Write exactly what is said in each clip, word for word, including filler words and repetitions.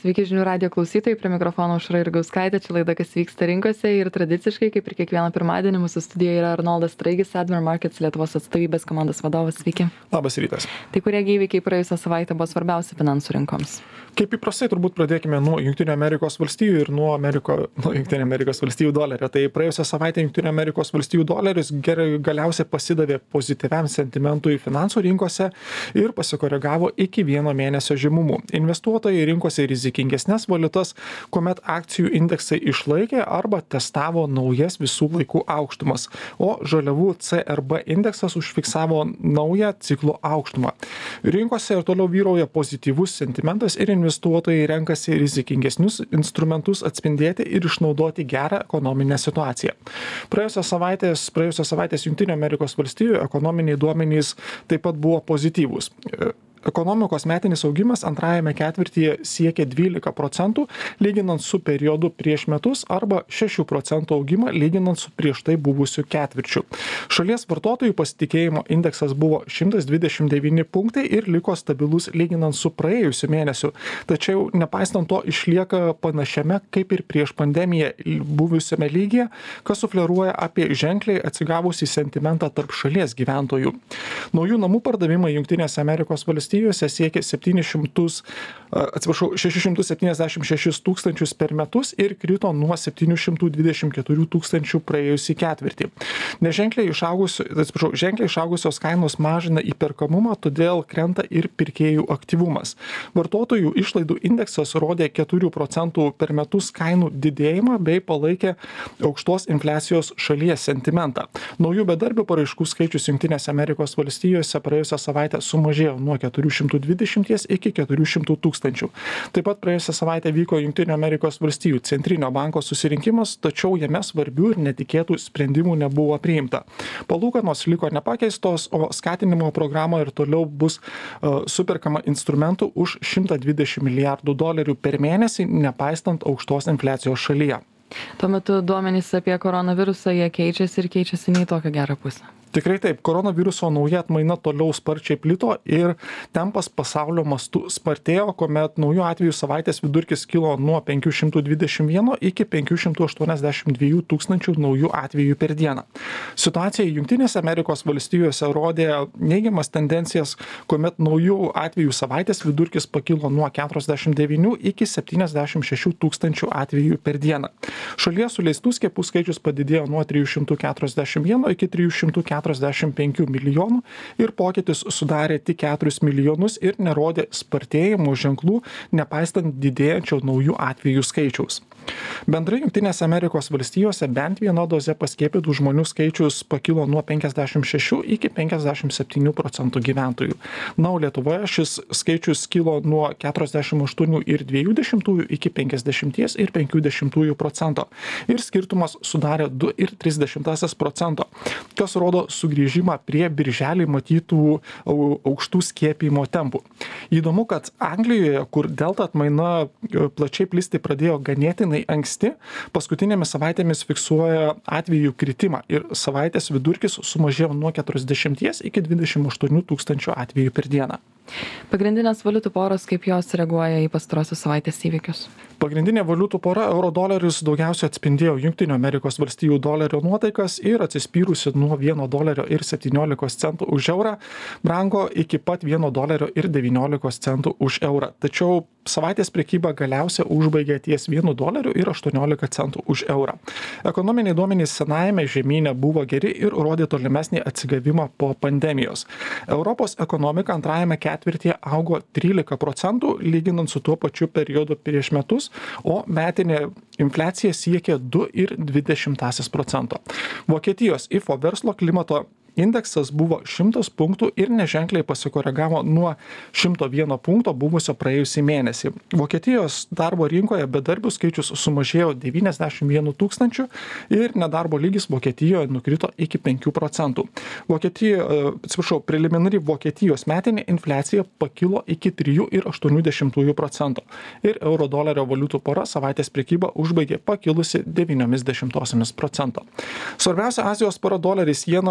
Sveiki žinių radijo klausytojai, prie mikrofono Aušra Jurgauskaitė, čia laida Kas vyksta rinkose ir tradiciškai, kaip ir kiekvieną pirmadienį, mūsų studijoje yra Arnoldas Straigis, Admiral Markets Lietuvos atstovybės komandos vadovas. Sveiki. Labas rytas. Tai kurie įvykiai praėjusią savaitę buvo svarbiausi finansų rinkoms? Kaip įprastai, turbūt pradėkime nuo Junktinių Amerikos valstijų ir nuo, Ameriko, nuo Junktinių Amerikos valstijų dolerio. Tai praėjusią savaitę Junktinių Amerikos valstijų doleris gerai galiausiai pasidavė pozityviam sentimentui finansų rinkose ir pasikoregavo iki vieno mėnesio žemumų. Investuotojai rinkosi rizikingesnės valiutas, kuomet akcijų indeksai išlaikė arba testavo naujas visų laikų aukštumas, o žaliavų C R B indeksas užfiksavo naują ciklo aukštumą. Rinkose ir toliau vyrauja pozityvus sentimentas ir investuotojai renkasi rizikingesnius instrumentus atspindėti ir išnaudoti gerą ekonominę situaciją. Praėjusios savaitės, praėjusios savaitės Jungtinių Amerikos valstijų ekonominiai duomenys taip pat buvo pozityvūs. Ekonomikos metinis augimas antrajame ketvirtyje siekė dvylika procentų, lyginant su periodu prieš metus, arba šešių procentų augimą lyginant su prieš tai buvusiu ketvirčiu. Šalies vartotojų pasitikėjimo indeksas buvo šimtas dvidešimt devyni punktai ir liko stabilus lyginant su praėjusiu mėnesiu. Tačiau nepaisant to išlieka panašiame kaip ir prieš pandemiją buvusiame lygyje, kas sufleruoja apie ženkliai atsigavusį sentimentą tarp šalies gyventojų. Naujų namų pardavimai Jungtinėse Amerikos valstijose siekia septynis šimtus, atsiprašau, šešis šimtus septyniasdešimt šešis tūkstančius per metus ir krito nuo septynių šimtų dvidešimt keturių tūkstančių praėjusį ketvirtį. Neženkliai išaugusios, atsiprašau, ženkliai išaugusios kainos mažina įperkamumą, todėl krenta ir pirkėjų aktyvumas. Vartotojų išlaidų indeksas rodė keturių procentų per metus kainų didėjimą bei palaikė aukštos infliacijos šalies sentimentą. Naujų bedarbių paraiškų skaičius Jungtinėse Amerikos valstijose praėjusią savaitę sumažėjo nuo keturių šimtų dvidešimt iki keturių šimtų tūkstančių. Taip pat praėjusią savaitę vyko Jungtinių Amerikos valstijų centrinio banko susirinkimas, tačiau jame svarbių ir netikėtų sprendimų nebuvo priimta. Palūkanos liko nepakeistos, o skatinimo programa ir toliau bus uh, superkama instrumentų už šimtą dvidešimt milijardų dolerių per mėnesį, nepaistant aukštos infliacijos šalyje. Tuo metu duomenys apie koronavirusą jie keičiasi ir keičiasi ne į tokią gerą pusę. Tikrai taip, koronaviruso nauja atmaina toliau sparčiai plito ir tempas pasaulio mastu spartėjo, kuomet naujų atvejų savaitės vidurkis kilo nuo penkių šimtų dvidešimt vieno iki penkių šimtų aštuoniasdešimt dviejų tūkstančių naujų atvejų per dieną. Situacija Jungtinėse Amerikos valstijose rodė neigiamas tendencijas, kuomet naujų atvejų savaitės vidurkis pakilo nuo keturiasdešimt devynių iki septyniasdešimt šešių tūkstančių atvejų per dieną. Šalyje suleistų skiepų skaičius padidėjo nuo trijų šimtų keturiasdešimt vieno iki trijų šimtų keturiasdešimt penkių milijonų ir pokytis sudarė tik keturis milijonus ir nerodė spartėjimo ženklų, nepaistant didėjančio naujų atvejų skaičiaus. Bendrai Jungtinėse Amerikos valstijose bent viena doze paskiepytų žmonių skaičius pakilo nuo penkiasdešimt šešių iki penkiasdešimt septynių procentų gyventojų. Na, o Lietuvoje šis skaičius kilo nuo keturiasdešimt aštuonių ir dviejų dešimtųjų iki penkiasdešimt ir penkių dešimtųjų procento. Ir skirtumas sudarė du ir tris dešimtąsias procento, kas rodo sugrįžimą prie birželį matytų aukštų skiepijimo tempų. Įdomu, kad Anglijoje, kur delta atmaina plačiai plisti pradėjo ganėtinai anksti, paskutinėmis savaitėmis fiksuoja atvejų kritimą ir savaitės vidurkis sumažėjo nuo keturiasdešimties iki dvidešimt aštuonių tūkstančių atvejų per dieną. Pagrindinės valiutų poros, kaip jos reaguoja į pastarosios savaitės įvykius? Pagrindinė valiutų pora euro doleris daugiausiai atspindėjo Jungtinių Amerikos valstijų dolerio nuotaikas ir atsispyrusi nuo vieno dolerio ir septyniolikos centų už eurą brango iki pat vieno dolerio ir devyniolikos centų už eurą. Tačiau savaitės prekyba galiausiai užbaigė ties vienu doleriu ir aštuoniolika centų už eurą. Ekonominiai duomenys senajame žemyne buvo geri ir rodė tolimesnį atsigavimą po pandemijos. Europos ekonomika antrajame ketvirtyje augo trylika procentų, lyginant su tuo pačiu periodu prieš metus, o metinė infliacija siekė du ir dvi dešimtąsias procento. Vokietijos ifo verslo klimato indeksas buvo šimtas punktų ir neženkliai pasikoregavo nuo šimto vieno punkto buvusio praėjusį mėnesį. Vokietijos darbo rinkoje bedarbių skaičius sumažėjo devyniasdešimt vienu tūkstančiu ir nedarbo lygis Vokietijoje nukrito iki penkių procentų. Vokietijoje, atsiprašau, preliminari Vokietijos metinė infliacija pakilo iki trijų ir aštuonių dešimtųjų procento ir euro dolerio valiutų pora savaitės prekybą užbaigė pakilusi devyniomis dešimtosiomis procento. Svarbiausia Azijos pora doleris jena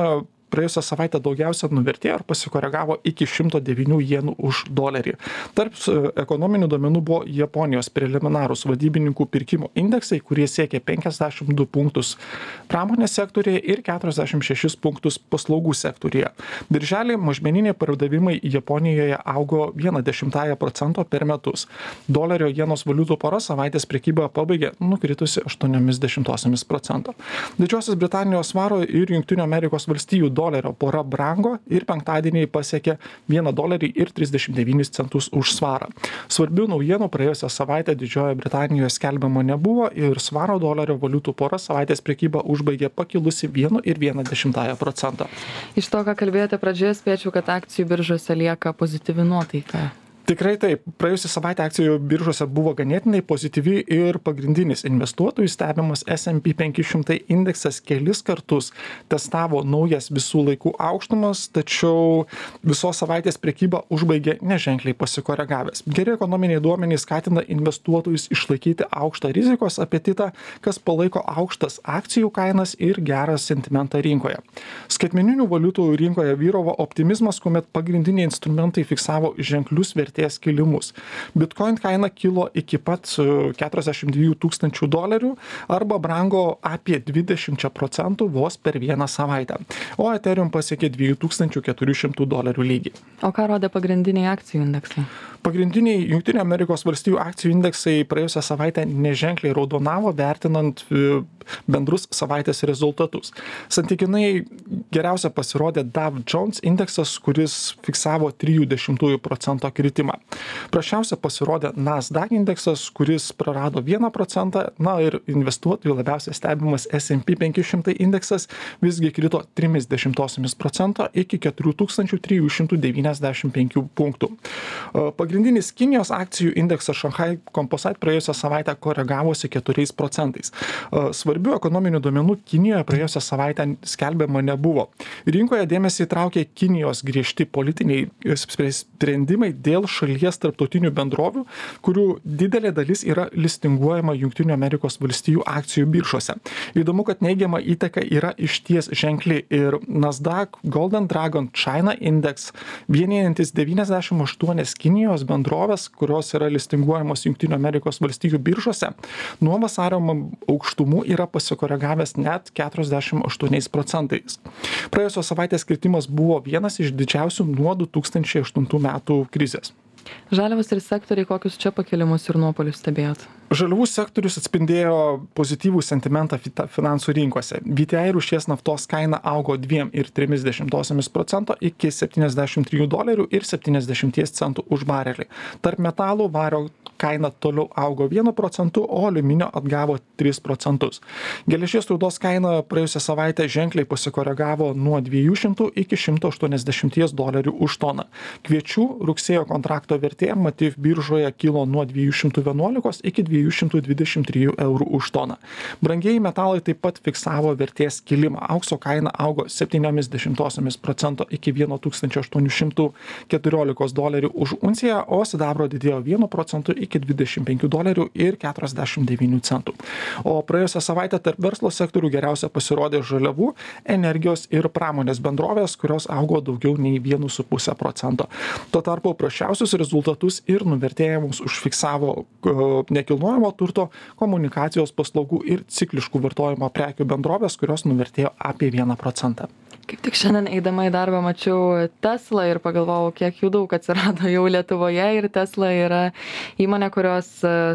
praėjusią savaitę daugiausia nuvertėjo ir pasikoregavo iki šimto devynių jenų už dolerį. Tarp ekonominių duomenų buvo Japonijos preliminarūs vadybininkų pirkimo indeksai, kurie siekė penkiasdešimt du punktus pramonės sektorėje ir keturiasdešimt šešis punktus paslaugų sektorėje. Birželį mažmeniniai pardavimai Japonijoje augo vieną dešimtąją procento per metus. Dolerio jenos valiutų pora savaitės prekybą pabaigė nukritusi aštuoniomis dešimtosiomis procento. Didžiosios Britanijos svaro ir Jungtinių Amerikos valstijų dolerio pora brango ir penktadienį pasiekė vieną dolerį ir trisdešimt devynis centus už svarą. Svarbių naujienų praėjusią savaitę Didžiojoje Britanijoje skelbiama nebuvo ir svaro dolerio valiutų pora savaitės prekybą užbaigė pakilusi vienu ir vieną dešimtąją procento. Iš to, ką kalbėjote pradžioje, spėčiau, kad akcijų biržose lieka pozityvi nuotaika. Tikrai taip. Praėjusią savaitę akcijų biržose buvo ganėtinai pozityvi ir pagrindinis investuotojų stebimas S and P penki šimtai indeksas kelis kartus testavo naujas visų laikų aukštumas, tačiau visos savaitės prekybą užbaigė neženkliai pasikoregavęs. Geri ekonominiai duomenys skatina investuotojus išlaikyti aukštą rizikos apetitą, kas palaiko aukštas akcijų kainas ir gerą sentimentą rinkoje. Skaitmeninių valiutų rinkoje vyravo optimizmas, kuomet pagrindiniai instrumentai fiksavo ženklius vertės vertės kilimus. Bitcoin kaina kilo iki pat keturiasdešimt dviejų tūkstančių dolerių arba brango apie dvidešimt procentų vos per vieną savaitę, o Ethereum pasiekė dviejų tūkstančių keturių šimtų dolerių lygį. O ką rodė pagrindiniai akcijų indeksai? Pagrindiniai Jungtinių Amerikos valstijų akcijų indeksai praėjusią savaitę neženkliai raudonavo, vertinant bendrus savaitės rezultatus. Santykinai geriausia pasirodė Dow Jones indeksas, kuris fiksavo trijų dešimtųjų procento kritimą. Prašiausia pasirodė Nasdaq indeksas, kuris prarado vieną procentą, na ir investuotojų labiausiai stebimas S and P penki šimtai indeksas visgi krito trimis dešimtosiomis procento iki keturių tūkstančių trijų šimtų devyniasdešimt penkių punktų. Pagrindinis Kinijos akcijų indeksas Shanghai Composite praėjusią savaitę koregavosi keturiais procentais. Svarbių ekonominių duomenų Kinijoje praėjusią savaitę skelbiama nebuvo. Rinkoje dėmesį įtraukė Kinijos griežti politiniai sprendimai dėl šalies tarptautinių bendrovių, kurių didelė dalis yra listinguojama Jungtinių Amerikos valstijų akcijų biržose. Įdomu, kad neigiama įtaka yra išties ženkli ir Nasdaq Golden Dragon China Index, vienijantis devyniasdešimt aštuonias Kinijos bendrovės, kurios yra listinguojamos Jungtinių Amerikos valstijų biržose, nuo vasario aukštumų yra pasikoregavęs net keturiasdešimt aštuoniais procentais. Praėjusios savaitės kritimas buvo vienas iš didžiausių nuo du tūkstančiai aštuntų metų krizės. Žaliavos ir sektoriai, kokius čia pakilimus ir nuopolius stebėjot? Žaliavų sektorius atspindėjo pozityvų sentimentą finansų rinkose. V T I rūšies naftos kaina augo dviem ir trimis dešimtosiomis procento iki septyniasdešimt trijų dolerių ir septyniasdešimt centų už barelį. Tarp metalų vario kaina toliau augo vienu procentu, o aliuminio atgavo tris procentus. Geležies rūdos kaina praėjusią savaitę ženkliai pasikoregavo nuo dviejų šimtų iki šimto aštuoniasdešimt dolerių už toną. Kviečių rugsėjo kontrakto vertė Matif biržoje kilo nuo dviejų šimtų vienuolikos iki dviejų šimtų dvidešimt trijų eurų už toną. Brangieji metalai taip pat fiksavo vertės kilimą. Aukso kaina augo septyniomis dešimtosiomis procento iki vieno tūkstančio aštuonių šimtų keturiolikos dolerių už unciją, o sidabro didėjo vienu procentu iki dvidešimt penkių dolerių ir keturiasdešimt devynių centų. O praėjusią savaitę tarp verslo sektorių geriausia pasirodė žaliavų, energijos ir pramonės bendrovės, kurios augo daugiau nei vienu su puse procento. Tuo tarpu prasčiausius rezultatus ir nuvertėjimus užfiksavo nekilnojamo turto, komunikacijos paslaugų ir cikliškų vartojimo prekių bendrovės, kurios nuvertėjo apie vieną procentą. Kaip tik šiandien eidama į darbą mačiau Tesla ir pagalvojau, kiek jų daug atsirado jau Lietuvoje ir Tesla yra įmonė, kurios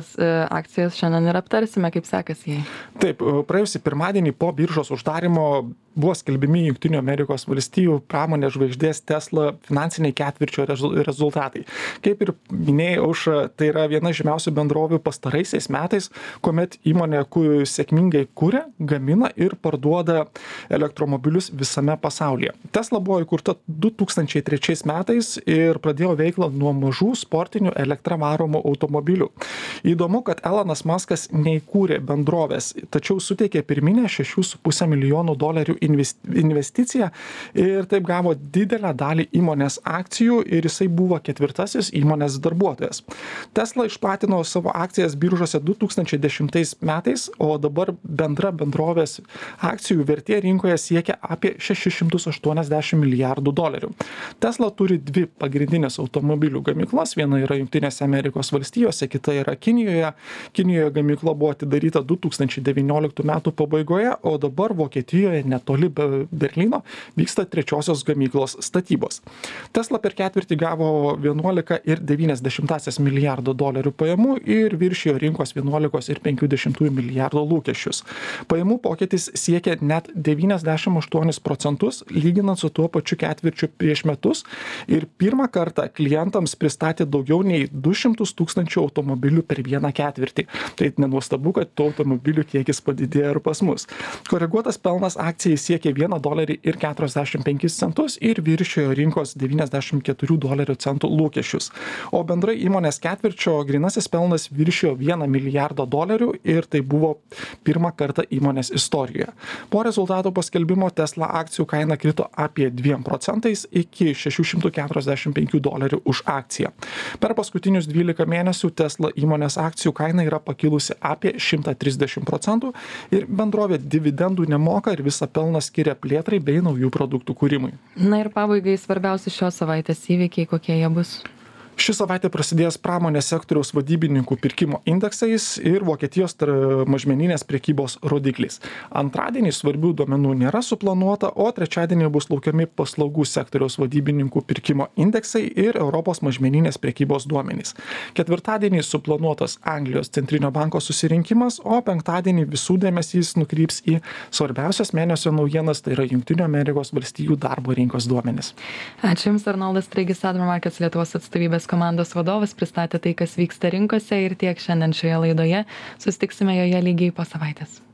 akcijas šiandien ir aptarsime, kaip sekasi jai. Taip, praėjusį pirmadienį po biržos uždarimo buvo skelbimi Jungtinių Amerikos valstijų pramonės žvaigždės Tesla finansiniai ketvirčio rezultatai. Kaip ir minėjai, Aušra, tai yra viena žymiausių bendrovių pastaraisiais metais, kuomet įmonė sėkmingai kuria, gamina ir parduoda elektromobilius visame pasaulyje. Tesla buvo įkurta du tūkstančiai trečiais metais ir pradėjo veiklą nuo mažų sportinių elektra varomų automobilių. Įdomu, kad Elonas Muskas neįkūrė bendrovės, tačiau suteikė pirminę šešių su puse milijonų dolerių investiciją ir taip gavo didelę dalį įmonės akcijų ir jisai buvo ketvirtasis įmonės darbuotojas. Tesla išplatino savo akcijas biržose du tūkstančiai dešimtais metais, o dabar bendra bendrovės akcijų vertė rinkoje siekia apie šešis šešis šimtus aštuoniasdešimt milijardų dolerių. Tesla turi dvi pagrindinės automobilių gamyklas, viena yra Jungtinėse Amerikos valstijose, kita yra Kinijoje. Kinijoje gamykla buvo atidaryta du tūkstančiai devynioliktų metų pabaigoje, o dabar Vokietijoje netoli Berlyno vyksta trečiosios gamyklos statybos. Tesla per ketvirtį gavo vienuolika ir devynias dešimtąsias milijardo dolerių pajamų ir viršijo rinkos vienuolika ir penkių dešimtųjų milijardo lūkesčius. Pajamų pokytis siekia net devyniasdešimt aštuonis procentus, lyginant su tuo pačiu ketvirčiu prieš metus, ir pirmą kartą klientams pristatė daugiau nei du šimtus tūkstančių automobilių per vieną ketvirtį. Tai nenuostabu, kad tų automobilių kiekis padidėjo ir pas mus. Koreguotas pelnas akcijai siekė vieną dolerį ir keturiasdešimt penkis centus ir viršijo rinkos devyniasdešimt keturių dolerių centų lūkesčius. O bendrai įmonės ketvirčio grynasis pelnas viršijo vieną milijardą dolerių ir tai buvo pirmą kartą įmonės istorijoje. Po rezultatų paskelbimo Tesla akcijų kaina krito apie dviem procentais iki šešių šimtų keturiasdešimt penkių dolerių už akciją. Per paskutinius dvylika mėnesių Tesla įmonės akcijų kaina yra pakilusi apie šimtą trisdešimt procentų ir bendrovė dividendų nemoka ir visą pelną skiria plėtrai bei naujų produktų kūrimui. Na ir pabaigai svarbiausi šios savaitės įvykiai, kokie jie bus? Ši savaitė prasidės pramonės sektoriaus vadybininkų pirkimo indeksais ir Vokietijos mažmeninės prekybos rodikliais. Antradienį svarbių duomenų nėra suplanuota, o trečiadienį bus laukiami paslaugų sektoriaus vadybininkų pirkimo indeksai ir Europos mažmeninės prekybos duomenys. Ketvirtadienį suplanuotas Anglijos centrinio banko susirinkimas, o penktadienį visų dėmesys nukryps į svarbiausias mėnesio naujienas, tai yra Jungtinių Amerikos valstijų darbo rinkos duomenys. Ačiū Jums, Arnoldas Straigis, Admiral Markets Lietuvos atstovybės komandos vadovas, pristatė tai, kas vyksta rinkose, ir tiek šiandien šioje laidoje. Susitiksime joje lygiai po savaitės.